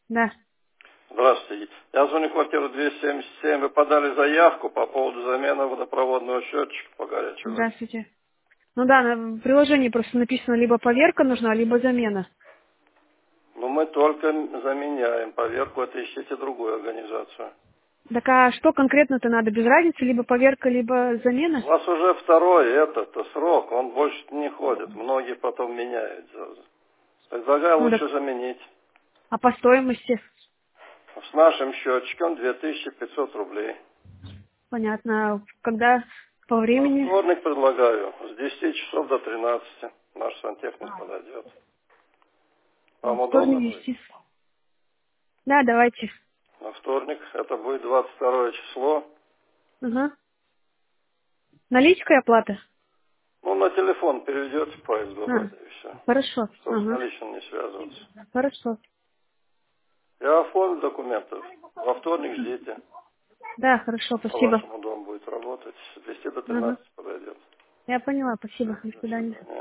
Да. Здравствуйте. Я звоню в квартиру 277. Вы подали заявку по поводу замены водопроводного счетчика по горячей воде. Здравствуйте. Ну да, в приложении просто написано, либо поверка нужна, либо замена. Но мы только заменяем. Поверку это ищите другую организацию. Так а что конкретно-то надо? Без разницы, либо поверка, либо замена? У вас уже второй срок, он больше не ходит. Многие потом меняют. Предлагаю Ну, так, лучше заменить. а по стоимости? С нашим счетчиком 2500 рублей. Понятно. Когда по Во времени? вторник предлагаю. С 10 часов до 13. Наш сантехник подойдет. Вам удобно Вторник, будет? 10. Да, давайте. На вторник это будет 22 число. Ага. Наличка и оплата? Ну, на телефон переведете по А, СББ, и все. хорошо. Чтобы с Ага. наличным не связываться. Хорошо. Я оформлю документы. Во вторник ждите. Да, хорошо, По спасибо. вашему дому будет работать. С 10 до Ага. 13 подойдет. Я поняла, спасибо. До До свидания. свидания.